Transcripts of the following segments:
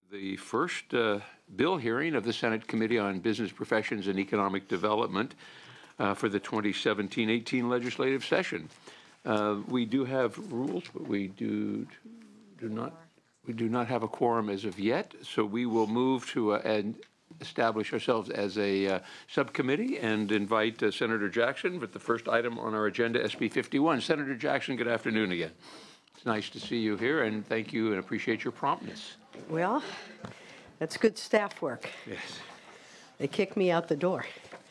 The first bill hearing of the Senate Committee on Business Professions and Economic Development for the 2017-18 legislative session. We do have rules, but we do not have a quorum as of yet, so we will move to and establish ourselves as a subcommittee and invite Senator Jackson with the first item on our agenda, SB 51. Senator Jackson, good afternoon again. It's nice to see you here, and thank you and appreciate your promptness. Well, that's good staff work. Yes. They kicked me out the door.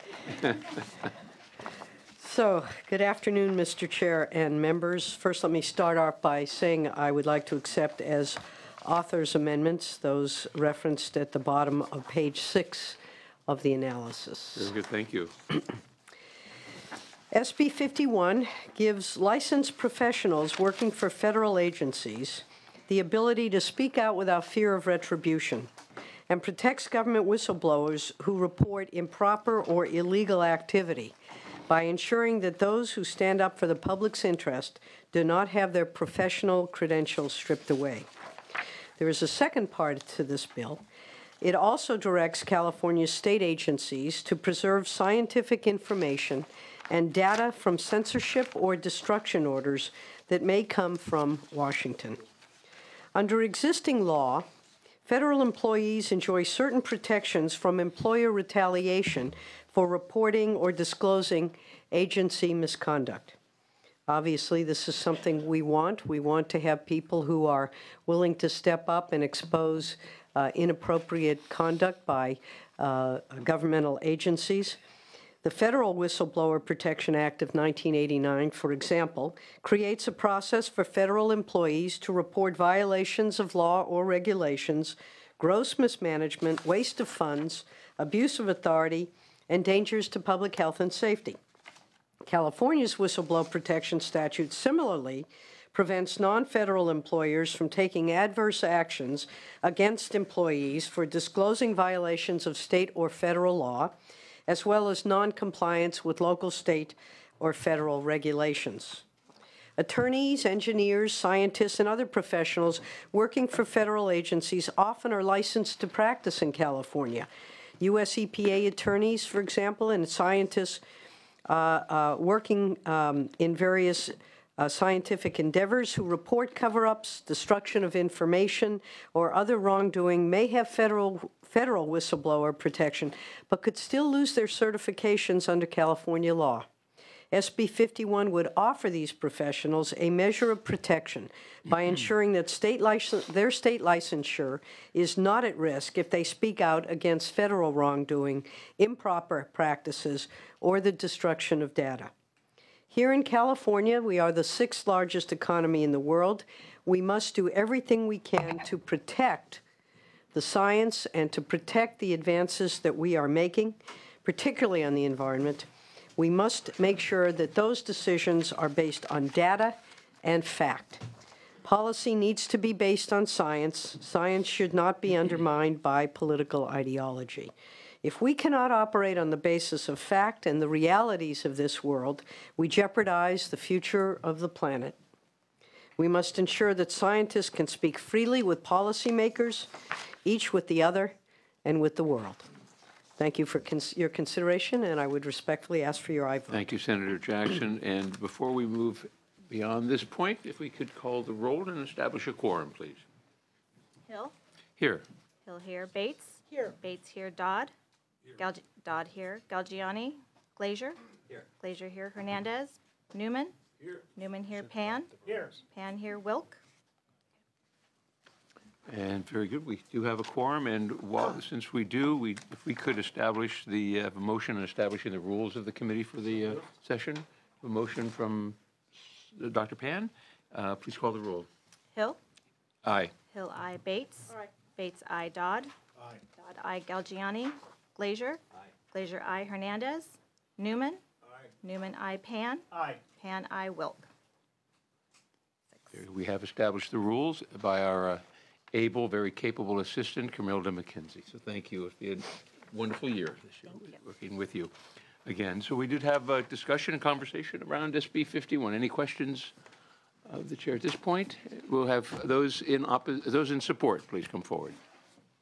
So, good afternoon, Mr. Chair and members. First, let me start off by saying I would like to accept as authors' amendments those referenced at the bottom of page 6 of the analysis. Very good, thank you. SB 51 gives licensed professionals working for federal agencies the ability to speak out without fear of retribution and protects government whistleblowers who report improper or illegal activity by ensuring that those who stand up for the public's interest do not have their professional credentials stripped away. There is a second part to this bill. It also directs California's state agencies to preserve scientific information and data from censorship or destruction orders that may come from Washington. Under existing law, federal employees enjoy certain protections from employer retaliation for reporting or disclosing agency misconduct. Obviously, this is something we want. We want to have people who are willing to step up and expose inappropriate conduct by governmental agencies. The Federal Whistleblower Protection Act of 1989, for example, creates a process for federal employees to report violations of law or regulations, gross mismanagement, waste of funds, abuse of authority, and dangers to public health and safety. California's whistleblower protection statute similarly prevents non-federal employers from taking adverse actions against employees for disclosing violations of state or federal law, as well as non-compliance with local, state, or federal regulations. Attorneys, engineers, scientists, and other professionals working for federal agencies often are licensed to practice in California. U.S. EPA attorneys, for example, and scientists working in various scientific endeavors who report cover-ups, destruction of information, or other wrongdoing may have federal whistleblower protection, but could still lose their certifications under California law. SB 51 would offer these professionals a measure of protection by ensuring that their state licensure is not at risk if they speak out against federal wrongdoing, improper practices, or the destruction of data. Here in California, we are the 6th largest economy in the world. We must do everything we can to protect the science and to protect the advances that we are making, particularly on the environment. We must make sure that those decisions are based on data and fact. Policy needs to be based on science. Science should not be undermined by political ideology. If we cannot operate on the basis of fact and the realities of this world, we jeopardize the future of the planet. We must ensure that scientists can speak freely with policymakers, each with the other, and with the world. Thank you for your consideration, and I would respectfully ask for your aye vote. Thank you, Senator Jackson. And before we move beyond this point, if we could call the roll and establish a quorum, please. Hill? Here. Hill here. Bates? Here. Bates here. Dodd? Here. Dodd here. Galgiani? Glazier? Here. Glazier here. Hernandez? Newman? Here. Newman here. Pan? Here. Pan here. Wilk? And very good. We do have a quorum, and since we do, if we could establish the motion and establishing the rules of the committee for the session. A motion from Dr. Pan. Please call the roll. Hill? Aye. Hill aye. Bates? Aye. Bates aye. Dodd? Aye. Dodd aye. Galgiani? Glazier? Aye. Glazier aye. Hernandez? Newman? Aye. Newman aye. Pan? Aye. Pan aye. Wilk? We have established the rules by our able, very capable assistant, Camille McKenzie. So thank you. It's been a wonderful year this year working with you again. So we did have a discussion and conversation around SB 51. Any questions of the chair at this point? We'll have those in support. Please come forward.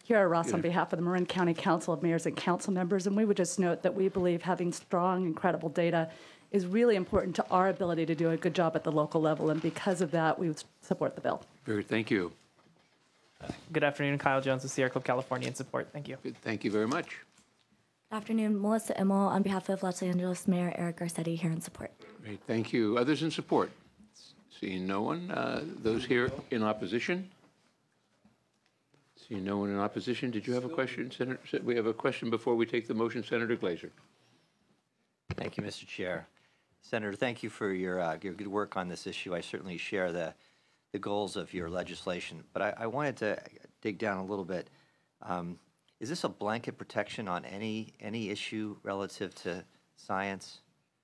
Kiara Ross on behalf of the Marin County Council of Mayors and Council Members, and we would just note that we believe having strong and credible data is really important to our ability to do a good job at the local level, and because of that, we would support the bill. Very, thank you. Good afternoon, Kyle Jones with Sierra Club, California, in support. Thank you. Good, thank you very much. Good afternoon, Melissa Immel on behalf of Los Angeles Mayor Eric Garcetti here in support. Great, thank you. Others in support? Seeing no one. Those here in opposition? Seeing no one in opposition, did you have a question, Senator? We have a question before we take the motion, Senator Glazer. Thank you, Mr. Chair. Senator, thank you for your good work on this issue. I certainly share the goals of your legislation, but I wanted to dig down a little bit. Is this a blanket protection on any issue relative to science?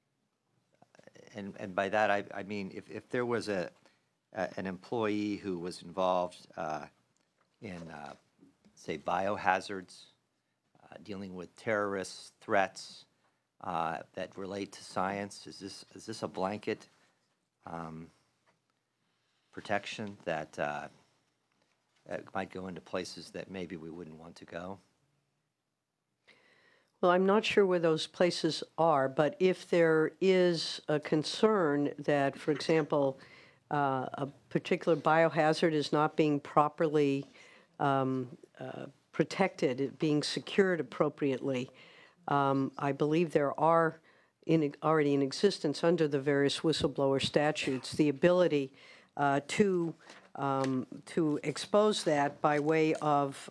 And by that, I mean, if there was an employee who was involved in, say, biohazards, dealing with terrorist threats that relate to science, is this a blanket protection that might go into places that maybe we wouldn't want to go? Well, I'm not sure where those places are, but if there is a concern that, for example, a particular biohazard is not being properly protected, being secured appropriately, I believe there are already in existence under the various whistleblower statutes the ability to expose that by way of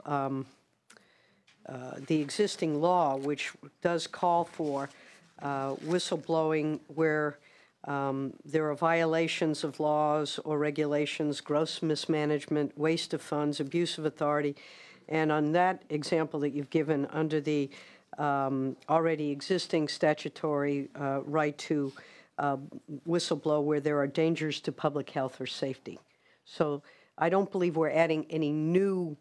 the existing law, which does call for whistleblowing where there are violations of laws or regulations, gross mismanagement, waste of funds, abuse of authority. And on that example that you've given, under the already existing statutory right to whistleblow where there are dangers to public health or safety. So I don't believe we're adding any new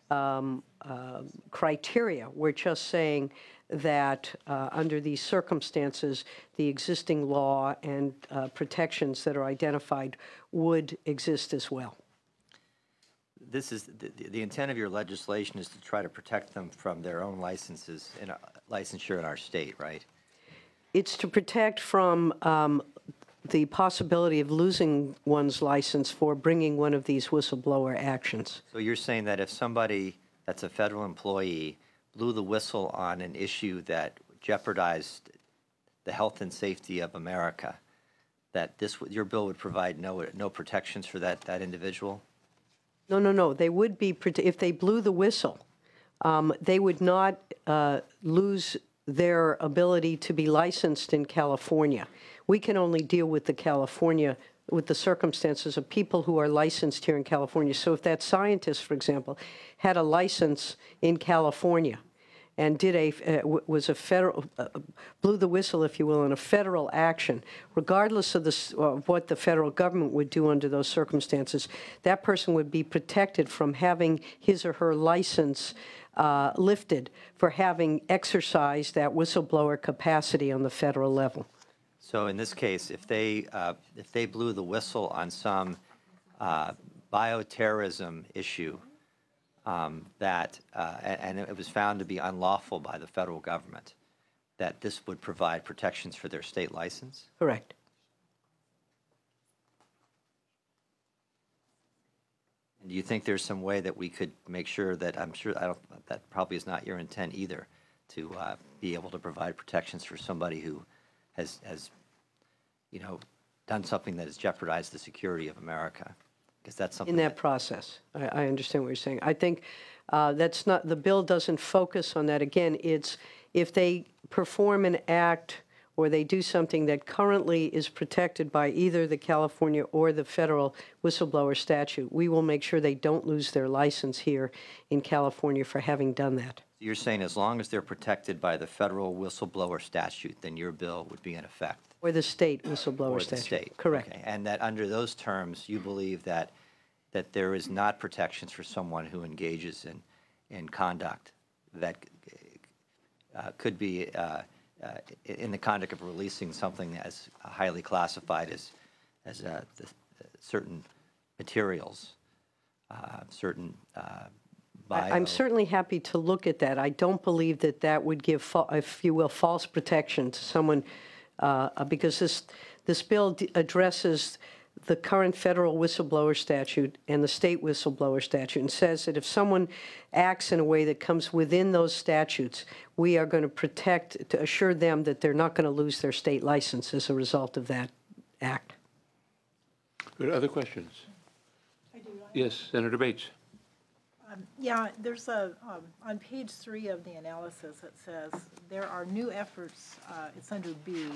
criteria. We're just saying that under these circumstances, the existing law and protections that are identified would exist as well. This is the intent of your legislation is to try to protect them from their own licenses and licensure in our state, right? It's to protect from the possibility of losing one's license for bringing one of these whistleblower actions. So you're saying that if somebody that's a federal employee blew the whistle on an issue that jeopardized the health and safety of America, that your bill would provide no protections for that individual? No. They would be, if they blew the whistle, they would not lose their ability to be licensed in California. We can only deal with with the circumstances of people who are licensed here in California. So if that scientist, for example, had a license in California and was a federal, blew the whistle, if you will, in a federal action, regardless of what the federal government would do under those circumstances, that person would be protected from having his or her license lifted for having exercised that whistleblower capacity on the federal level. So in this case, if they blew the whistle on some bioterrorism issue and it was found to be unlawful by the federal government, that this would provide protections for their state license? Correct. And do you think there's some way that we could make sure that, that probably is not your intent either, to be able to provide protections for somebody who has done something that has jeopardized the security of America? Because that's something in that process. I understand what you're saying. I think that's not, the bill doesn't focus on that. Again, it's if they perform an act or they do something that currently is protected by either the California or the federal whistleblower statute, we will make sure they don't lose their license here in California for having done that. You're saying as long as they're protected by the federal whistleblower statute, then your bill would be in effect? Or the state whistleblower Or statute. the state. Correct. Okay. And that under those terms, you believe that there is not protections for someone who engages in conduct that could be in the conduct of releasing something as highly classified as certain materials, certain bio. I'm certainly happy to look at that. I don't believe that that would give, if you will, false protection to someone, because this bill addresses the current federal whistleblower statute and the state whistleblower statute, and says that if someone acts in a way that comes within those statutes, we are going to protect, to assure them that they're not going to lose their state license as a result of that act. Good. Other questions? Yes, Senator Bates. Yeah, there's on page 3 of the analysis, it says, there are new efforts, it's under B,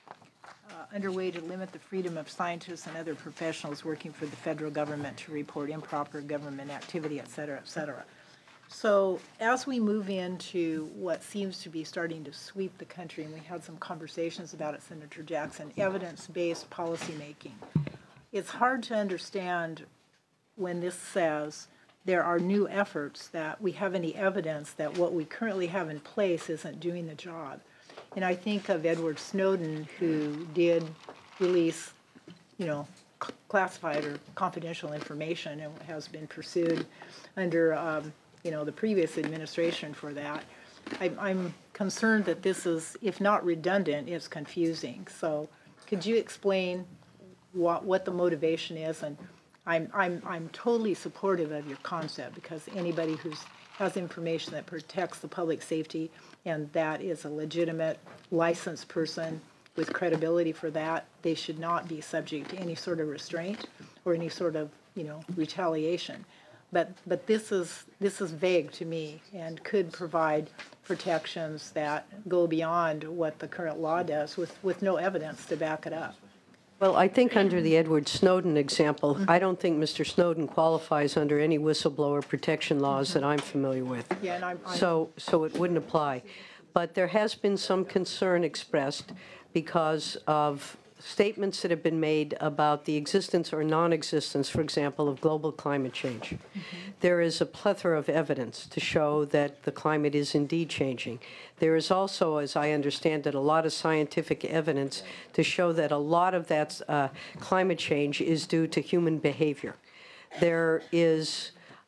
underway to limit the freedom of scientists and other professionals working for the federal government to report improper government activity, et cetera, et cetera. So as we move into what seems to be starting to sweep the country, and we had some conversations about it, Senator Jackson, evidence-based policymaking, it's hard to understand when this says there are new efforts, that we have any evidence that what we currently have in place isn't doing the job. And I think of Edward Snowden, who did release, classified or confidential information and has been pursued under, the previous administration for that. I'm concerned that this is, if not redundant, it's confusing. So could you explain what the motivation is? And I'm totally supportive of your concept, because anybody who has information that protects the public safety, and that is a legitimate licensed person with credibility for that, they should not be subject to any sort of restraint or any sort of retaliation. But this is vague to me and could provide protections that go beyond what the current law does with no evidence to back it up. Well, I think under the Edward Snowden example, I don't think Mr. Snowden qualifies under any whistleblower protection laws that I'm familiar with. Yeah, and I'm So it wouldn't apply. But there has been some concern expressed because of statements that have been made about the existence or non-existence, for example, of global climate change. There is a plethora of evidence to show that the climate is indeed changing. There is also, as I understand it, a lot of scientific evidence to show that a lot of that climate change is due to human behavior. There is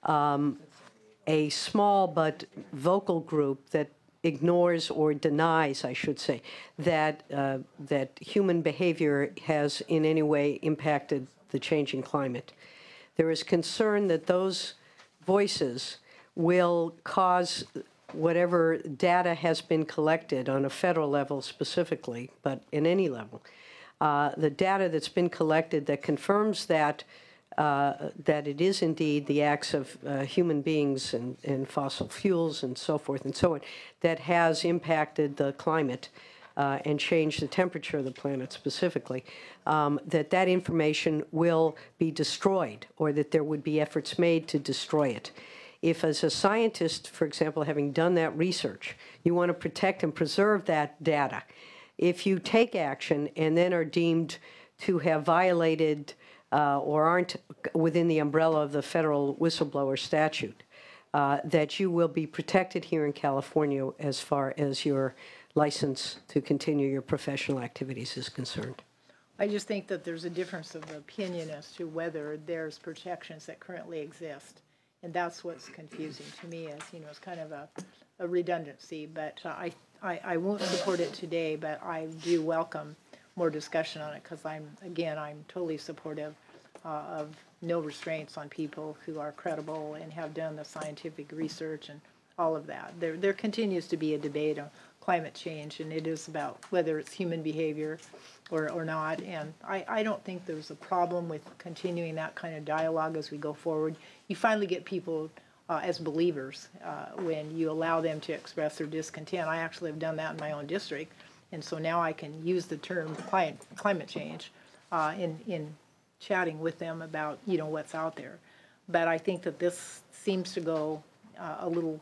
a small but vocal group that ignores or denies, I should say, that human behavior has in any way impacted the changing climate. There is concern that those voices will cause whatever data has been collected on a federal level specifically, but in any level, the data that's been collected that confirms that it is indeed the acts of human beings and fossil fuels and so forth and so on that has impacted the climate and changed the temperature of the planet specifically, that information will be destroyed, or that there would be efforts made to destroy it. If, as a scientist, for example, having done that research, you want to protect and preserve that data, if you take action and then are deemed to have violated or aren't within the umbrella of the federal whistleblower statute, that you will be protected here in California as far as your license to continue your professional activities is concerned. I just think that there's a difference of opinion as to whether there's protections that currently exist. And that's what's confusing to me, is, it's kind of a redundancy. But I won't support it today, but I do welcome more discussion on it, because I'm totally supportive of no restraints on people who are credible and have done the scientific research and all of that. There continues to be a debate on climate change, and it is about whether it's human behavior or not. And I don't think there's a problem with continuing that kind of dialogue as we go forward. You finally get people as believers when you allow them to express their discontent. I actually have done that in my own district, and so now I can use the term climate change in chatting with them about what's out there. But I think that this seems to go a little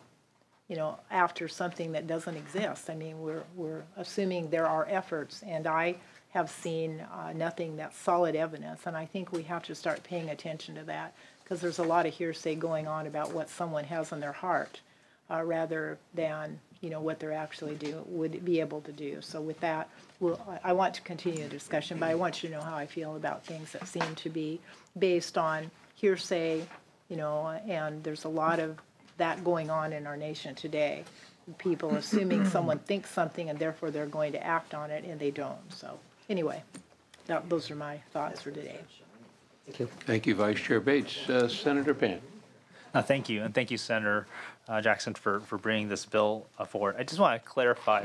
after something that doesn't exist. I mean, we're assuming there are efforts, and I have seen nothing that's solid evidence, and I think we have to start paying attention to that, because there's a lot of hearsay going on about what someone has in their heart rather than what they're actually would be able to do. So with that, I want to continue the discussion, but I want you to know how I feel about things that seem to be based on hearsay, and there's a lot of that going on in our nation today. People assuming someone thinks something and therefore they're going to act on it, and they don't. So anyway, those are my thoughts for today. Thank you, Vice Chair Bates. Senator Pan. Thank you, and thank you, Senator Jackson, for bringing this bill forward. I just want to clarify,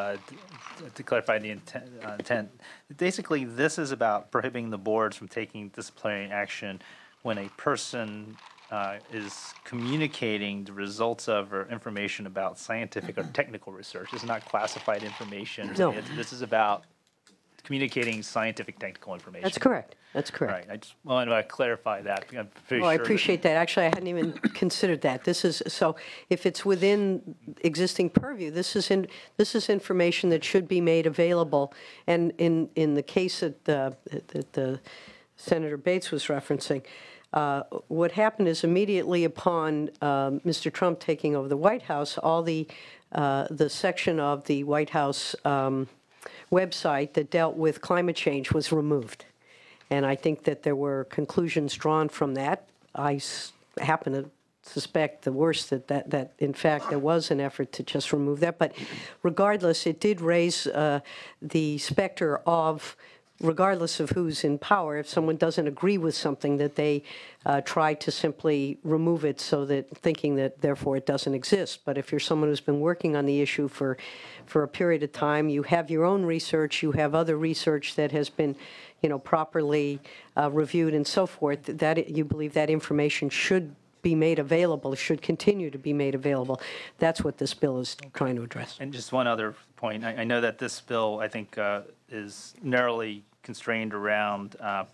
to clarify the intent. Basically, this is about prohibiting the boards from taking disciplinary action when a person is communicating the results of or information about scientific or technical research. This is not classified information. No. This is about communicating scientific technical information. That's correct. That's correct. Right. I just wanted to clarify that. I'm pretty Oh, I sure appreciate that. Actually, I hadn't even considered that. This is, so if it's within existing purview, this is information that should be made available. And in the case that Senator Bates was referencing, what happened is immediately upon Mr. Trump taking over the White House, all the section of the White House website that dealt with climate change was removed. And I think that there were conclusions drawn from that. I happen to suspect the worst, that in fact there was an effort to just remove that. But regardless, it did raise the specter of, regardless of who's in power, if someone doesn't agree with something, that they try to simply remove it, so that thinking that therefore it doesn't exist. But if you're someone who's been working on the issue for a period of time, you have your own research, you have other research that has been, properly reviewed and so forth, that you believe that information should be made available, should continue to be made available. That's what this bill is trying to address. And just one other point. I know that this bill, I think, is narrowly constrained around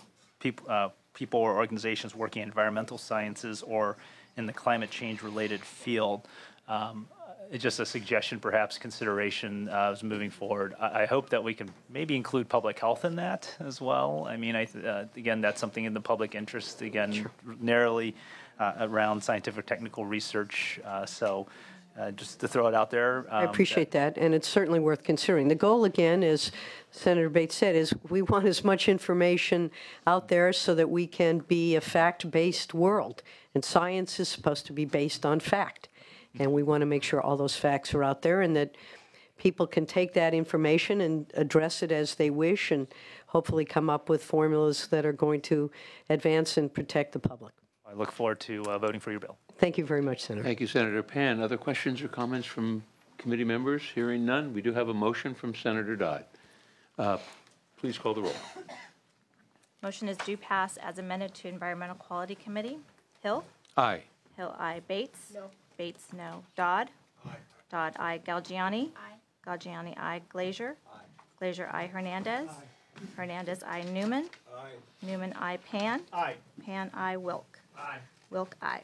people or organizations working in environmental sciences or in the climate change-related field. It's just a suggestion, perhaps consideration as moving forward. I hope that we can maybe include public health in that as well. I mean, again, that's something in the public interest, again, narrowly around scientific technical research. So just to throw it out there. I appreciate that, and it's certainly worth considering. The goal, again, as Senator Bates said, is we want as much information out there so that we can be a fact-based world. And science is supposed to be based on fact. And we want to make sure all those facts are out there and that people can take that information and address it as they wish and hopefully come up with formulas that are going to advance and protect the public. I look forward to voting for your bill. Thank you very much, Senator. Thank you, Senator Pan. Other questions or comments from committee members? Hearing none, we do have a motion from Senator Dodd. Please call the roll. Motion is due pass as amended to Environmental Quality Committee. Hill? Aye. Hill, aye. Bates? No. Bates, no. Dodd? Aye. Dodd, aye. Galgiani? Aye. Galgiani, aye. Glazier? Aye. Glazier, aye. Hernandez? Aye. Hernandez, aye. Newman? Aye. Newman, aye. Pan? Aye. Pan, aye. Wilk? Aye. Wilk, aye.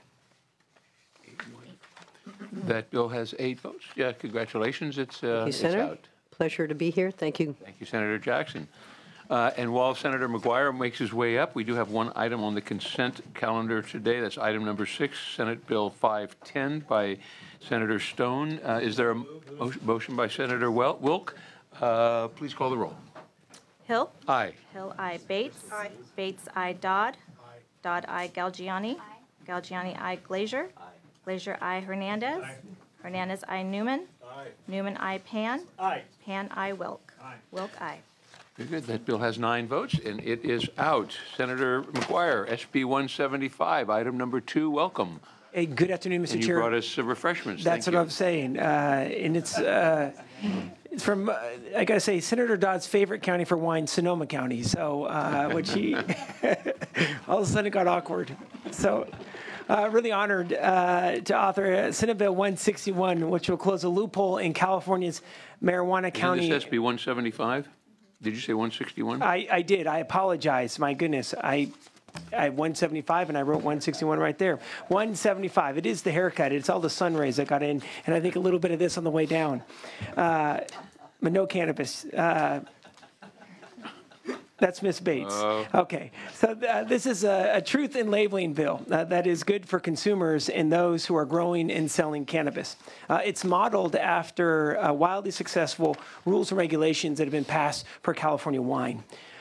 That bill has 8 votes. Yeah, congratulations. It's Thank you, Senator. out. Pleasure to be here. Thank you. Thank you, Senator Jackson. And while Senator McGuire makes his way up, we do have one item on the consent calendar today. That's item number 6, Senate Bill 510 by Senator Stone. Is there a motion by Senator Wilk? Please call the roll. Hill? Aye. Hill, aye. Bates? Aye. Bates, aye. Dodd? Aye. Dodd, aye. Galgiani? Aye. Galgiani, aye. Glazier? Aye. Glazier, aye. Hernandez? Aye. Hernandez, aye. Newman? Aye. Newman, aye. Pan? Aye. Pan, aye. Wilk? Aye. Wilk, aye. Very good. That bill has 9 votes, and it is out. Senator McGuire, SB 175, item number 2, welcome. Hey, good afternoon, Mr. And you Chair. brought us refreshments. That's Thank what you. I'm saying. And it's from, I got to say, Senator Dodd's favorite county for wine, Sonoma County. So, which he, all of a sudden it got awkward. So, really honored to author Senate Bill 161, which will close a loophole in California's marijuana county. Is this SB 175? Did you say 161? I did. I apologize. My goodness. I 175 and I wrote 161 right there. 175. It is the haircut. It's all the sun rays that got in, and I think a little bit of this on the way down. But no cannabis. That's Miss Bates. Okay. So this is a truth in labeling bill that is good for consumers and those who are growing and selling cannabis. It's modeled after wildly successful rules and regulations that have been passed for California wine.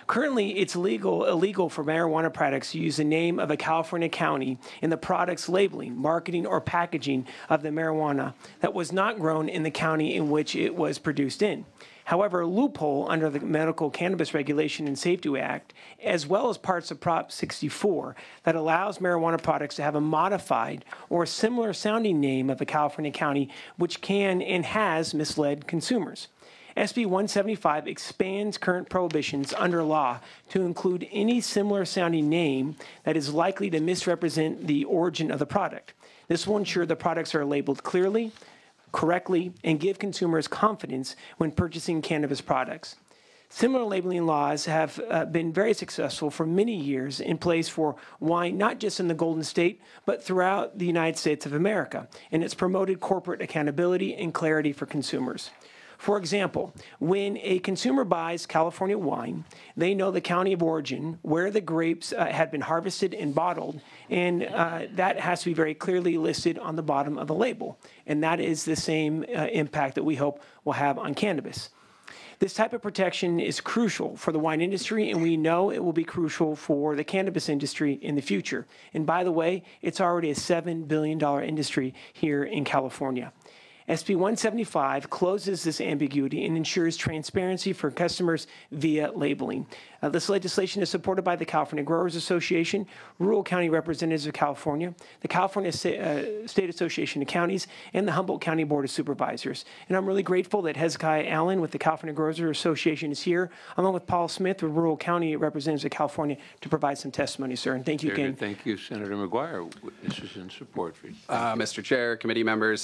Currently, it's illegal for marijuana products to use the name of a California county in the product's labeling, marketing, or packaging of the marijuana that was not grown in the county in which it was produced in. However, a loophole under the Medical Cannabis Regulation and Safety Act, as well as parts of Prop 64, that allows marijuana products to have a modified or similar sounding name of a California county, which can and has misled consumers. SB 175 expands current prohibitions under law to include any similar sounding name that is likely to misrepresent the origin of the product. This will ensure the products are labeled clearly, correctly, and give consumers confidence when purchasing cannabis products. Similar labeling laws have been very successful for many years in place for wine, not just in the Golden State, but throughout the United States of America, and it's promoted corporate accountability and clarity for consumers. For example, when a consumer buys California wine, they know the county of origin, where the grapes had been harvested and bottled, and that has to be very clearly listed on the bottom of the label. And that is the same impact that we hope will have on cannabis. This type of protection is crucial for the wine industry, and we know it will be crucial for the cannabis industry in the future. And by the way, it's already a $7 billion industry here in California. SB 175 closes this ambiguity and ensures transparency for customers via labeling. This legislation is supported by the California Growers Association, Rural County Representatives of California, the California State Association of Counties, and the Humboldt County Board of Supervisors. And I'm really grateful that Hezekiah Allen with the California Growers Association is here, along with Paul Smith, with Rural County Representatives of California, to provide some testimony, sir. And thank you again. Thank you, Senator McGuire. This is in support for you. Mr. Chair, committee members,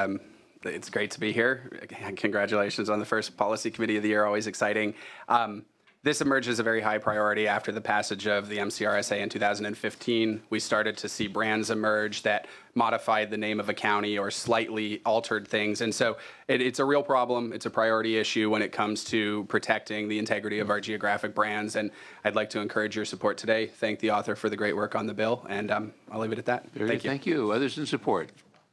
it's great to be here. Congratulations on the first policy committee of the year, always exciting. This emerged as a very high priority after the passage of the MCRSA in 2015. We started to see brands emerge that modified the name of a county or slightly altered things. And so it's a real problem. It's a priority issue when it comes to protecting the integrity of our geographic brands. And I'd like to encourage your support today. Thank the author for the great work on the bill. And I'll leave it at that. Thank you. Others in support?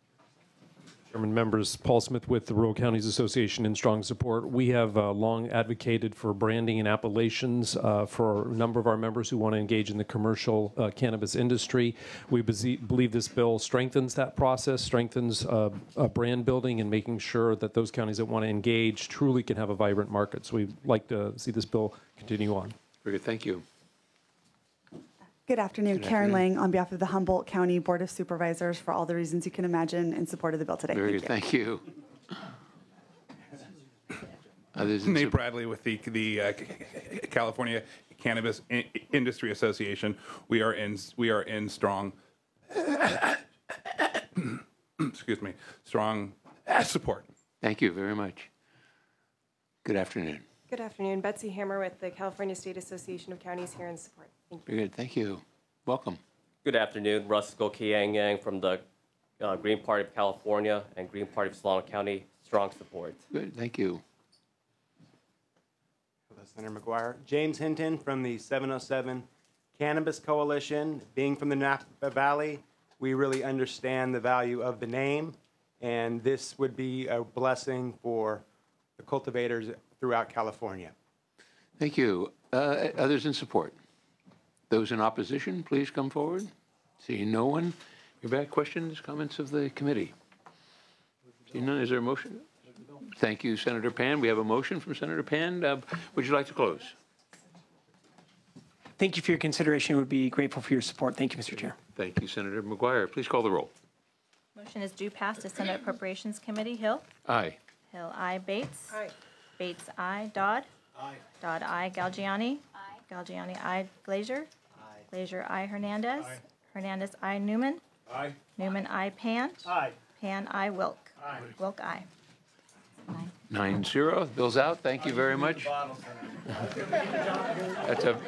Chairman, members, Paul Smith with the Rural Counties Association in strong support. We have long advocated for branding and appellations for a number of our members who want to engage in the commercial cannabis industry. We believe this bill strengthens that process, strengthens brand building and making sure that those counties that want to engage truly can have a vibrant market. So we'd like to see this bill continue on. Very good. Thank you. Good afternoon. Karen Lang on behalf of the Humboldt County Board of Supervisors for all the reasons you can imagine in support of the bill today. Very good. Thank you. Nate Bradley with the California Cannabis Industry Association. We are in strong excuse me, strong support. Thank you very much. Good afternoon. Good afternoon. Betsy Hammer with the California State Association of Counties here in support. Thank you. Very good. Thank you. Welcome. Good afternoon. Russ Gokiang Yang from the Green Party of California and Green Party of Solano County. Strong support. Good. Thank you. Hello, Senator McGuire. James Hinton from the 707 Cannabis Coalition. Being from the Napa Valley, we really understand the value of the name, and this would be a blessing for the cultivators throughout California. Thank you. Others in support? Those in opposition, please come forward. Seeing no one. Your back questions, comments of the committee? Seeing none, is there a motion? Thank you, Senator Pan. We have a motion from Senator Pan. Would you like to close? Thank you for your consideration. We'd be grateful for your support. Thank you, Mr. Chair. Thank you, Senator McGuire. Please call the roll. Motion is due pass to Senate Appropriations Committee. Hill? Aye. Hill, aye. Bates? Aye. Bates, aye. Dodd? Aye. Dodd, aye. Galgiani? Aye. Galgiani, aye. Glazier? Aye. Glazier, aye. Hernandez? Aye. Hernandez, aye. Newman? Aye. Newman, aye. Pan? Aye. Pan, aye. Wilk? Aye. Wilk, aye. 9-0. Bill's out. Thank you very much. That's a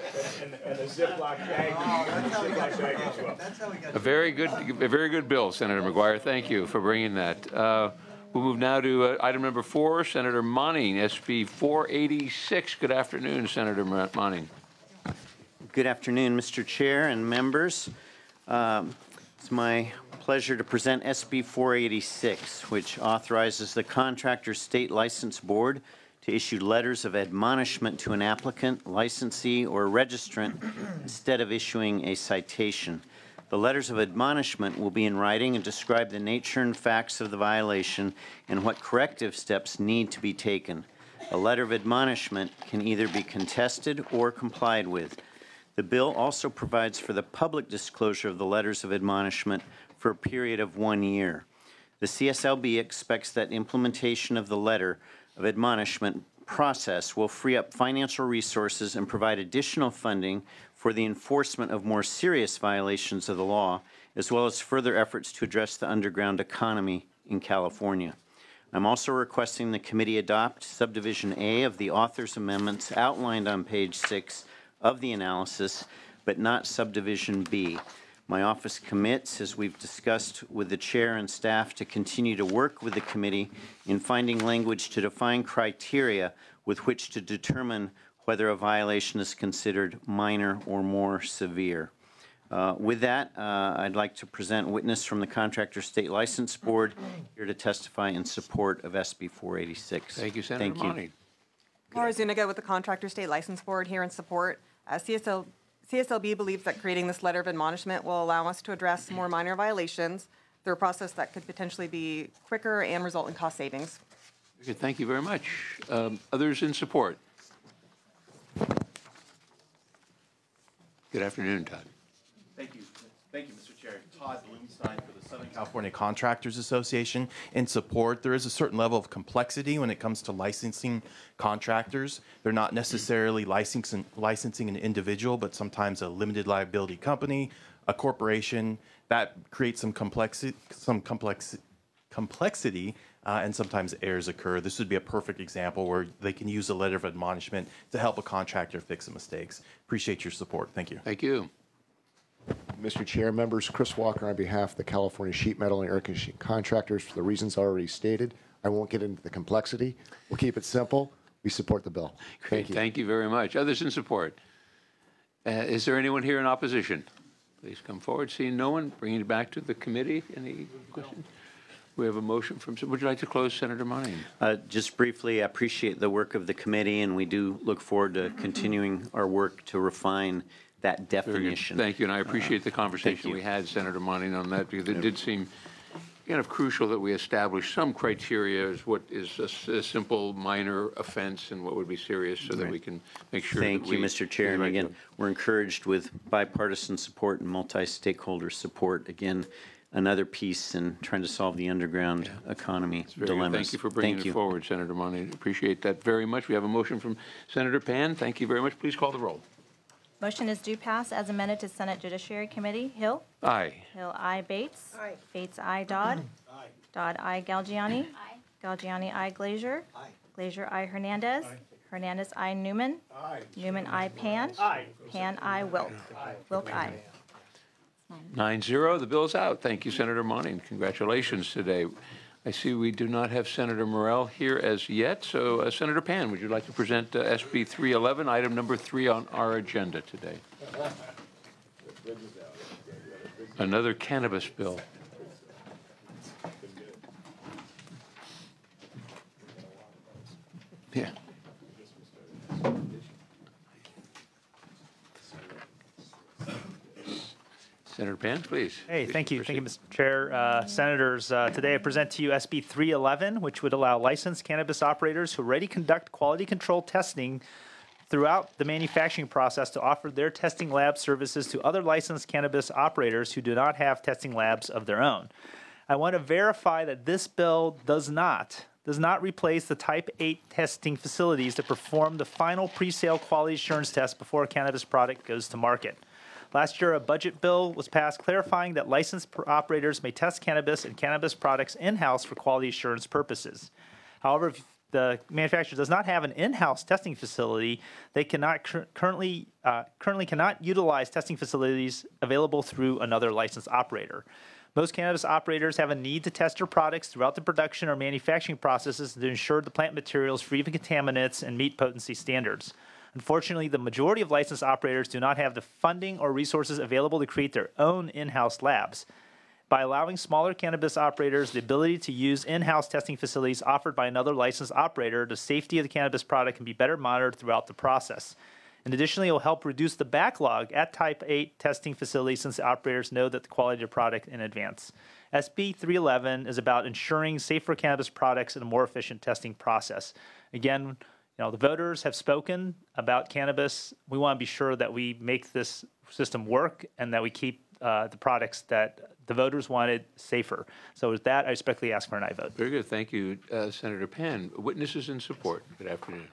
very good bill, Senator McGuire. Thank you for bringing that. We'll move now to item number 4, Senator Monning, SB 486. Good afternoon, Senator Monning. Good afternoon, Mr. Chair and members. It's my pleasure to present SB 486, which authorizes the Contractor State License Board to issue letters of admonishment to an applicant, licensee, or registrant instead of issuing a citation. The letters of admonishment will be in writing and describe the nature and facts of the violation and what corrective steps need to be taken. A letter of admonishment can either be contested or complied with. The bill also provides for the public disclosure of the letters of admonishment for a period of 1 year. The CSLB expects that implementation of the letter of admonishment process will free up financial resources and provide additional funding for the enforcement of more serious violations of the law, as well as further efforts to address the underground economy in California. I'm also requesting the committee adopt subdivision A of the author's amendments outlined on page 6 of the analysis, but not subdivision B. My office commits, as we've discussed with the chair and staff, to continue to work with the committee in finding language to define criteria with which to determine whether a violation is considered minor or more severe. With that, I'd like to present witness from the Contractor State License Board here to testify in support of SB 486. Thank you, Senator Money. Laura Zuniga with the Contractor State License Board here in support. CSLB believes that creating this letter of admonishment will allow us to address more minor violations through a process that could potentially be quicker and result in cost savings. Okay, thank you very much. Others in support? Good afternoon, Todd. Thank you. Thank you, Mr. Chair. Todd Bloomstein for the Southern California Contractors Association. In support, there is a certain level of complexity when it comes to licensing contractors. They're not necessarily licensing an individual, but sometimes a limited liability company, a corporation. That creates some complexity, and sometimes errors occur. This would be a perfect example where they can use a letter of admonishment to help a contractor fix the mistakes. Appreciate your support. Thank you. Thank you. Mr. Chair, members, Chris Walker on behalf of the California Sheet Metal and Air Conditioning Contractors. For the reasons already stated, I won't get into the complexity. We'll keep it simple. We support the bill. Great. Thank you very much. Others in support? Is there anyone here in opposition? Please come forward. Seeing no one, bringing it back to the committee. Any questions? We have a motion from, would you like to close, Senator Money? Just briefly, I appreciate the work of the committee, and we do look forward to continuing our work to refine that definition. Thank you, and I appreciate the conversation we had, Senator Money, on that, because it did seem kind of crucial that we establish some criteria as what is a simple minor offense and what would be serious, so that we can make sure Thank you, Mr. Chair. And again, we're encouraged with bipartisan support and multi-stakeholder support. Again, another piece in trying to solve the underground economy dilemmas. Thank you for bringing it forward, Senator Money. Appreciate that very much. We have a motion from Senator Pan. Thank you very much. Please call the roll. Motion is due pass as amended to Senate Judiciary Committee. Hill? Aye. Hill, aye. Bates? Aye. Bates, aye. Dodd? Aye. Dodd, aye. Galgiani? Aye. Galgiani, aye. Glazier? Aye. Glazier, aye. Hernandez? Aye. Hernandez, aye. Newman? Aye. Newman, aye. Pan? Aye. Pan, aye. Wilk? Aye. Wilk, aye. 9-0, the bill is out. Thank you, Senator Money, and congratulations today. I see we do not have Senator Morell here as yet, so Senator Pan, would you like to present SB 311, item number 3 on our agenda today? Another cannabis bill. Yeah. Senator Pan, please. Hey, thank you. Thank you, Mr. Chair. Senators, today I present to you SB 311, which would allow licensed cannabis operators who already conduct quality control testing throughout the manufacturing process to offer their testing lab services to other licensed cannabis operators who do not have testing labs of their own. I want to verify that this bill does not replace the Type 8 testing facilities that perform the final pre-sale quality assurance test before a cannabis product goes to market. Last year, a budget bill was passed clarifying that licensed operators may test cannabis and cannabis products in-house for quality assurance purposes. However, if the manufacturer does not have an in-house testing facility, they cannot currently cannot utilize testing facilities available through another licensed operator. Most cannabis operators have a need to test their products throughout the production or manufacturing processes to ensure the plant materials free of contaminants and meet potency standards. Unfortunately, the majority of licensed operators do not have the funding or resources available to create their own in-house labs. by allowing smaller cannabis operators the ability to use in-house testing facilities offered by another licensed operator, the safety of the cannabis product can be better monitored throughout the process. And additionally, it will help reduce the backlog at Type 8 testing facilities since the operators know that the quality of the product in advance. SB 311 is about ensuring safer cannabis products and a more efficient testing process. Again, the voters have spoken about cannabis. We want to be sure that we make this system work and that we keep the products that the voters wanted safer. So with that, I respectfully ask for an aye vote. Very good. Thank you, Senator Pan. Witnesses in support. Good afternoon.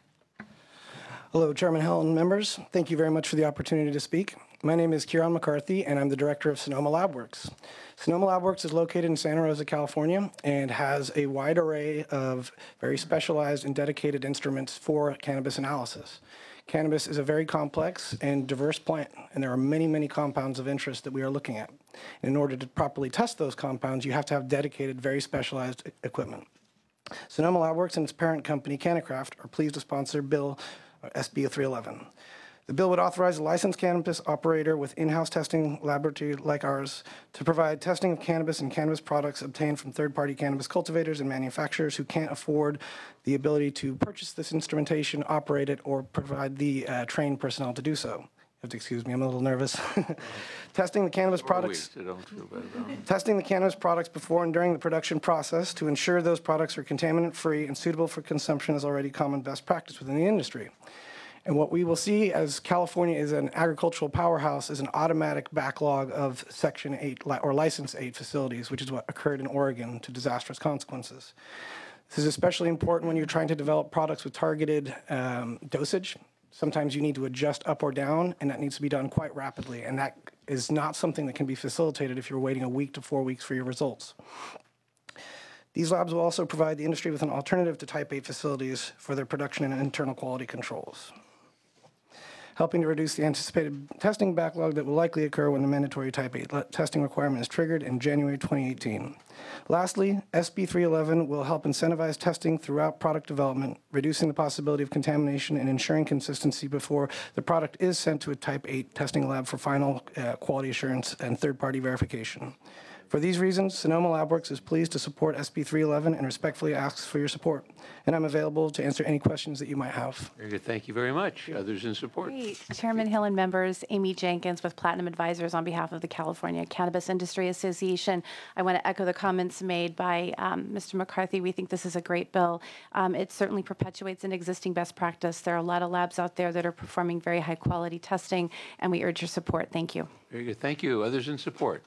Hello, Chairman Hill and members. Thank you very much for the opportunity to speak. My name is Kieran McCarthy, and I'm the director of Sonoma LabWorks. Sonoma LabWorks is located in Santa Rosa, California, and has a wide array of very specialized and dedicated instruments for cannabis analysis. Cannabis is a very complex and diverse plant, and there are many, many compounds of interest that we are looking at. And in order to properly test those compounds, you have to have dedicated, very specialized equipment. Sonoma LabWorks and its parent company, Canicraft, are pleased to sponsor Bill SB 311. The bill would authorize a licensed cannabis operator with in-house testing laboratory like ours to provide testing of cannabis and cannabis products obtained from third-party cannabis cultivators and manufacturers who can't afford the ability to purchase this instrumentation, operate it, or provide the trained personnel to do so. You have to excuse me, I'm a little nervous. Testing the cannabis products. So don't feel bad about it. Testing the cannabis products before and during the production process to ensure those products are contaminant-free and suitable for consumption is already common best practice within the industry. And what we will see as California is an agricultural powerhouse is an automatic backlog of Section 8 or License 8 facilities, which is what occurred in Oregon to disastrous consequences. This is especially important when you're trying to develop products with targeted dosage. Sometimes you need to adjust up or down, and that needs to be done quite rapidly. And that is not something that can be facilitated if you're waiting a week to 4 weeks for your results. These labs will also provide the industry with an alternative to Type 8 facilities for their production and internal quality controls, helping to reduce the anticipated testing backlog that will likely occur when the mandatory Type 8 testing requirement is triggered in January 2018. Lastly, SB 311 will help incentivize testing throughout product development, reducing the possibility of contamination and ensuring consistency before the product is sent to a Type 8 testing lab for final quality assurance and third-party verification. For these reasons, Sonoma LabWorks is pleased to support SB 311 and respectfully asks for your support. And I'm available to answer any questions that you might have. Very good. Thank you very much. Others in support. Great. Chairman Hill and members, Amy Jenkins with Platinum Advisors on behalf of the California Cannabis Industry Association. I want to echo the comments made by Mr. McCarthy. We think this is a great bill. It certainly perpetuates an existing best practice. There are a lot of labs out there that are performing very high quality testing, and we urge your support. Thank you. Very good. Thank you. Others in support.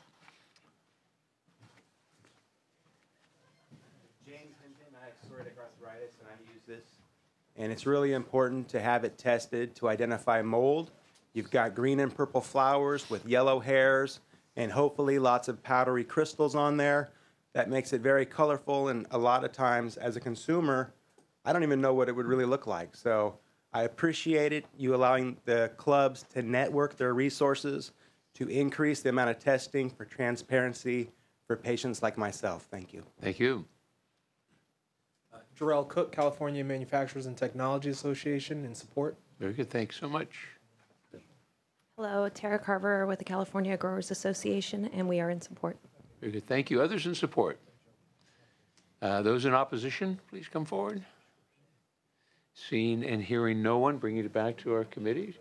And it's really important to have it tested to identify mold. You've got green and purple flowers with yellow hairs and hopefully lots of powdery crystals on there. That makes it very colorful, and a lot of times as a consumer, I don't even know what it would really look like. So I appreciate it, you allowing the clubs to network their resources to increase the amount of testing for transparency for patients like myself. Thank you. Thank you. Jarrell Cook, California Manufacturers and Technology Association, in support. Very good. Thanks so much. Hello, Tara Carver with the California Growers Association, and we are in support. Very good. Thank you. Others in support. Those in opposition, please come forward. Seeing and hearing no one, bringing it back to our committee.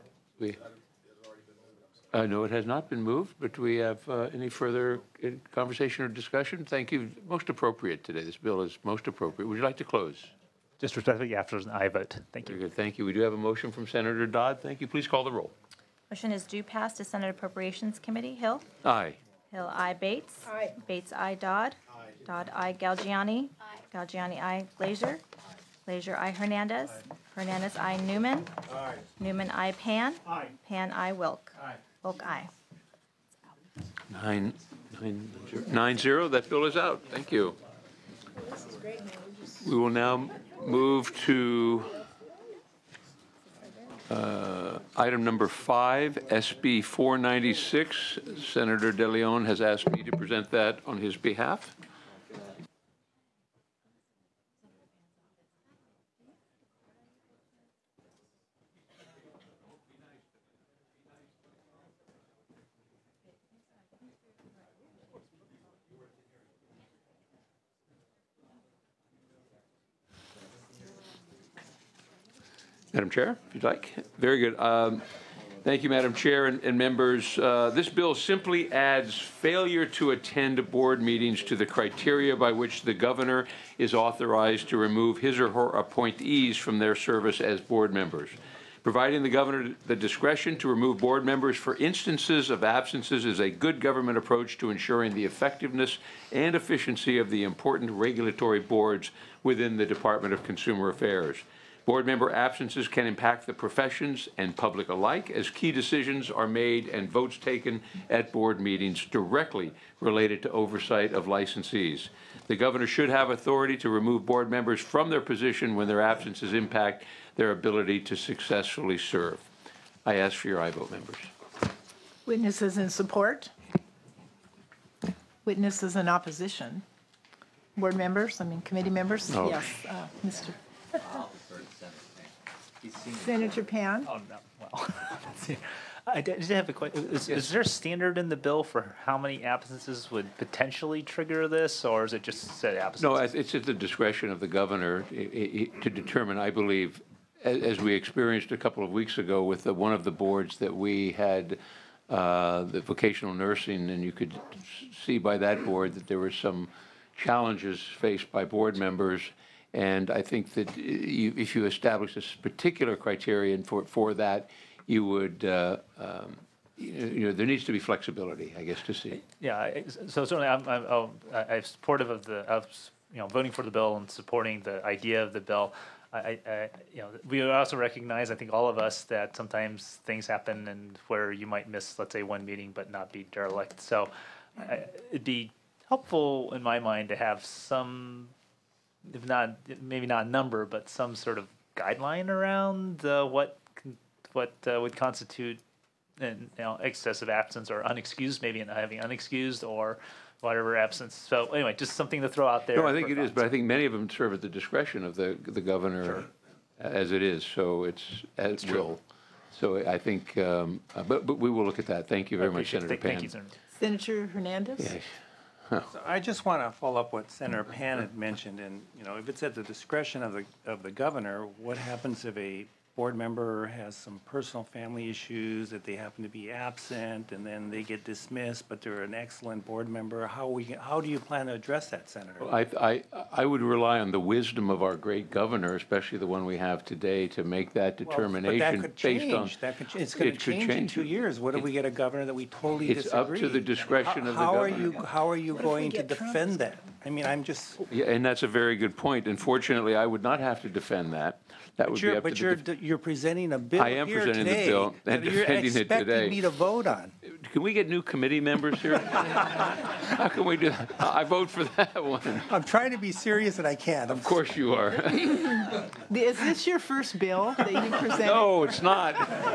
No, it has not been moved, but do we have any further conversation or discussion? Thank you. Most appropriate today. This bill is most appropriate. Would you like to close? Just respectfully, after an aye vote. Thank you. Very good. Thank you. We do have a motion from Senator Dodd. Thank you. Please call the roll. Motion is due pass to Senate Appropriations Committee. Hill? Aye. Hill, aye. Bates? Aye. Bates, aye. Dodd? Aye. Dodd, aye. Galgiani? Aye. Galgiani, aye. Glazer? Glazer, aye. Hernandez? Aye. Hernandez, aye. Newman? Aye. Newman, aye. Pan? Aye. Pan, aye. Wilk? Aye. Wilk, aye. 9-0. That bill is out. Thank you. We will now move to item number 5, SB 496. Senator De Leon has asked me to present that on his behalf. Madam Chair, if you'd like. Very good. Thank you, Madam Chair and members. This bill simply adds failure to attend board meetings to the criteria by which the governor is authorized to remove his or her appointees from their service as board members. Providing the governor the discretion to remove board members for instances of absences is a good government approach to ensuring the effectiveness and efficiency of the important regulatory boards within the Department of Consumer Affairs. Board member absences can impact the professions and public alike, as key decisions are made and votes taken at board meetings directly related to oversight of licensees. The governor should have authority to remove board members from their position when their absences impact their ability to successfully serve. I ask for your aye vote, members. Witnesses in support? Witnesses in opposition? Board members, committee members? Oh. Yes, Mr. Senator Pan? Oh, no, well, let's see. I did have a question. Is there a standard in the bill for how many absences would potentially trigger this, or is it just said absences? No, it's at the discretion of the governor to determine, I believe, as we experienced a couple of weeks ago with one of the boards that we had, the vocational nursing, and you could see by that board that there were some challenges faced by board members. And I think that if you establish this particular criterion for that, you would, there needs to be flexibility, I guess, to see. Yeah, so certainly I'm supportive of voting for the bill and supporting the idea of the bill. We also recognize, I think all of us, that sometimes things happen and where you might miss, let's say, one meeting but not be derelict. So it'd be helpful in my mind to have some, if not, maybe not a number, but some sort of guideline around what would constitute excessive absence or unexcused, maybe having unexcused or whatever absence. So anyway, just something to throw out there. No, I think it is, but I think many of them serve at the discretion of the governor as it is. So it's as will. So I think, but we will look at that. Thank you very much, Senator Pan. Thank you, Senator. Senator Hernandez? Yes. So I just want to follow up what Senator Pan had mentioned, and if it's at the discretion of the governor, what happens if a board member has some personal family issues that they happen to be absent, and then they get dismissed, but they're an excellent board member? How do you plan to address that, Senator? I would rely on the wisdom of our great governor, especially the one we have today, to make that determination But that could change. based on. It's going to change in 2 years. What if we get a governor that we totally disagree? It's up to the discretion of the governor. How are you going to defend that? I'm just. Yeah, and that's a very good point. Unfortunately, I would not have to defend that. That would be up to the. You're presenting a bill I am here presenting today the bill and that you're defending it expecting today. me to vote on. Can we get new committee members here? How can we do that? I vote for that one. I'm trying to be serious and I can't. Of course you are. Is this your first bill that you presented? No, it's not.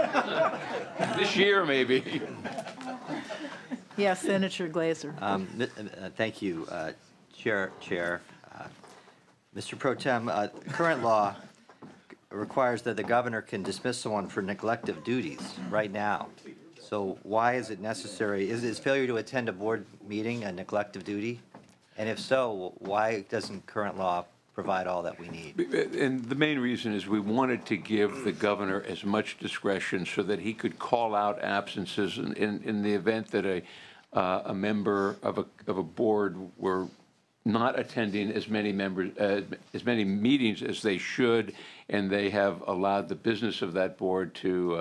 This year, maybe. Yes, Senator Glazer. Thank you, Chair. Mr. Pro Tem, current law requires that the governor can dismiss someone for neglect of duties right now. So why is it necessary? Is failure to attend a board meeting a neglect of duty? And if so, why doesn't current law provide all that we need? And the main reason is we wanted to give the governor as much discretion so that he could call out absences in the event that a member of a board were not attending as many meetings as they should, and they have allowed the business of that board to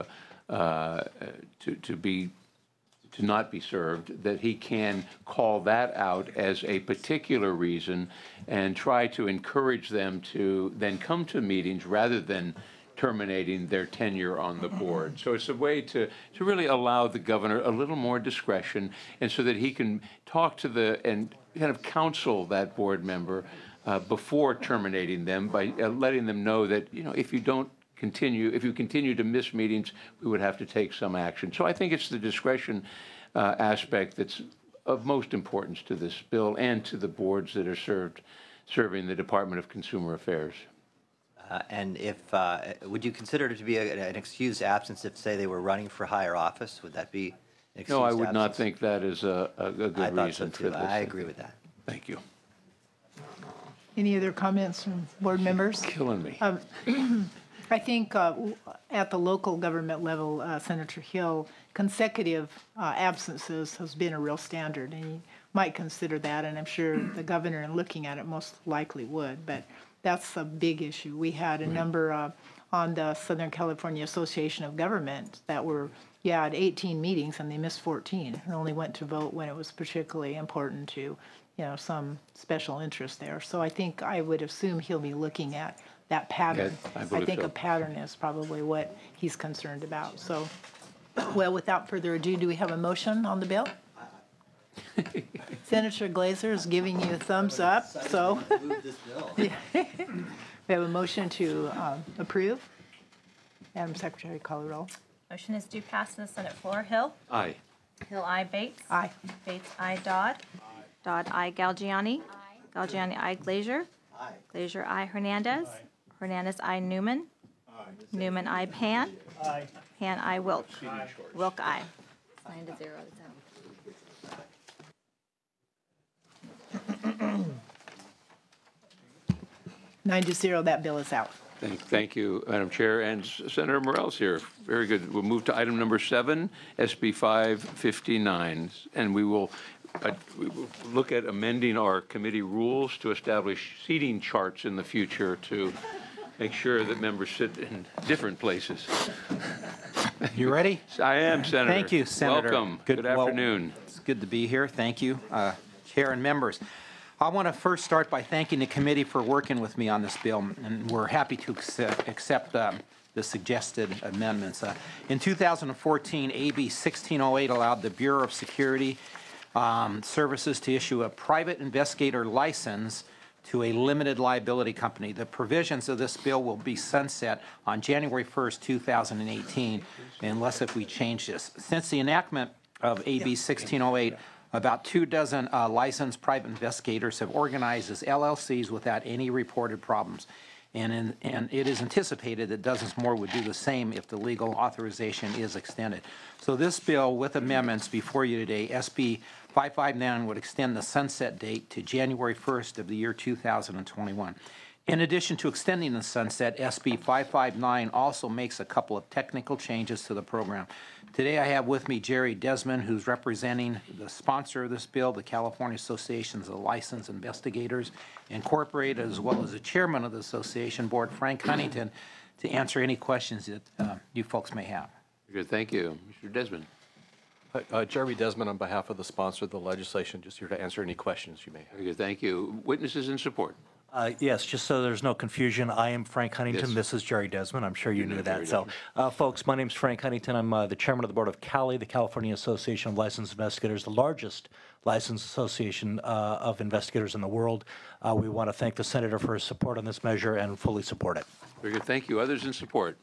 not be served, that he can call that out as a particular reason and try to encourage them to then come to meetings rather than terminating their tenure on the board. So it's a way to really allow the governor a little more discretion, and so that he can talk to and kind of counsel that board member before terminating them by letting them know that, if you continue to miss meetings, we would have to take some action. So I think it's the discretion aspect that's of most importance to this bill and to the boards that are serving the Department of Consumer Affairs. And if would you consider it to be an excused absence if, say, they were running for higher office? Would that be an excused No, I would absence? not think that is a good I thought reason so for too. this. I agree with that. Thank you. Any other comments from board members? Killing me. I think at the local government level, Senator Hill, consecutive absences has been a real standard, and you might consider that, and I'm sure the governor, in looking at it, most likely would, but that's a big issue. We had a number on the Southern California Association of Government that were, at 18 meetings, and they missed 14, and only went to vote when it was particularly important to, some special interest there. So I think I would assume he'll be looking at that pattern. Yes, I I believe think so. a pattern is probably what he's concerned about. So, well, without further ado, do we have a motion on the bill? Senator Glazer is giving you a thumbs up, so. We have a motion to approve. Madam Secretary, call the roll. Motion is due pass in the Senate floor. Hill? Aye. Hill, aye. Bates? Aye. Bates, aye. Dodd? Dodd, aye. Galgiani? Galgiani, aye. Glazer? Glazer, aye. Hernandez? Hernandez, aye. Newman? Newman, aye. Pan? Pan, aye. Wilk? Wilk, aye. 9-0, it's out. 9-0, that bill is out. Thank you, Madam Chair, and Senator Morell's here. Very good. We'll move to item number 7, SB 559, and we will look at amending our committee rules to establish seating charts in the future to make sure that members sit in different places. You ready? I am, Senator. Thank you, Senator. Welcome. Good afternoon. It's good to be here. Thank you, Chair and members. I want to first start by thanking the committee for working with me on this bill, and we're happy to accept the suggested amendments. In 2014, AB 1608 allowed the Bureau of Security Services to issue a private investigator license to a limited liability company. The provisions of this bill will be sunset on January 1st, 2018, unless if we change this. Since the enactment of AB 1608, about 24 licensed private investigators have organized as LLCs without any reported problems. And it is anticipated that dozens more would do the same if the legal authorization is extended. So this bill with amendments before you today, SB 559, would extend the sunset date to January 1st of the year 2021. In addition to extending the sunset, SB 559 also makes a couple of technical changes to the program. Today I have with me Jerry Desmond, who's representing the sponsor of this bill, the California Associations of Licensed Investigators Incorporated, as well as the chairman of the association board, Frank Huntington, to answer any questions that you folks may have. Good, thank you. Mr. Desmond. Jeremy Desmond on behalf of the sponsor of the legislation, just here to answer any questions you may have. Very good, thank you. Witnesses in support. Yes, just so there's no confusion, I am Frank Huntington. Yes. This is Jerry Desmond. I'm sure you knew that. Jerry So, folks, my name's Frank Huntington. I'm the chairman of the board of CALI, the California Association of Licensed Investigators, the largest licensed association of investigators in the world. We want to thank the senator for his support on this measure and fully support it. Very good, thank you. Others in support?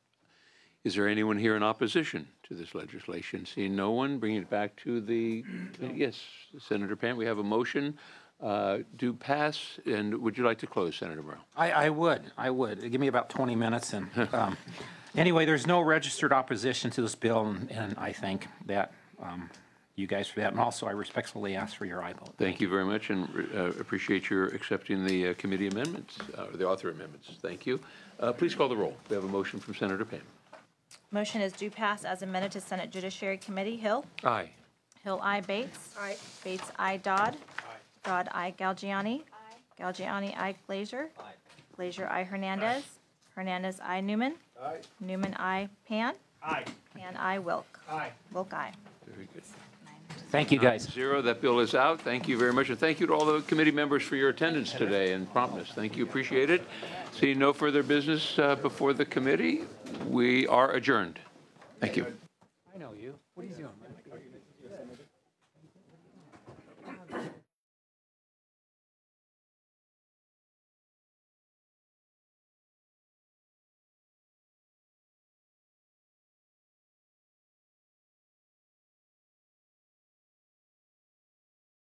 Is there anyone here in opposition to this legislation? Seeing no one, bringing it back to the, yes, Senator Pan, we have a motion. Do pass, and would you like to close, Senator Morell? I would. Give me about 20 minutes. And anyway, there's no registered opposition to this bill, and I thank that you guys for that. And also, I respectfully ask for your aye vote. Thank you very much, and appreciate your accepting the committee amendments, or the author amendments. Thank you. Please call the roll. We have a motion from Senator Pan. Motion is due pass as amended to Senate Judiciary Committee. Hill? Aye. Hill, aye. Bates? Aye. Bates, aye. Dodd? Dodd, aye. Galgiani? Galgiani, aye. Glazer? Glazer, aye. Hernandez? Hernandez, aye. Newman? Newman, aye. Pan? Pan, aye. Wilk? Wilk, aye. Very good. Thank you, guys. 0, that bill is out. Thank you very much, and thank you to all the committee members for your attendance today and promptness. Thank you, appreciate it. Seeing no further business before the committee, we are adjourned. Thank you.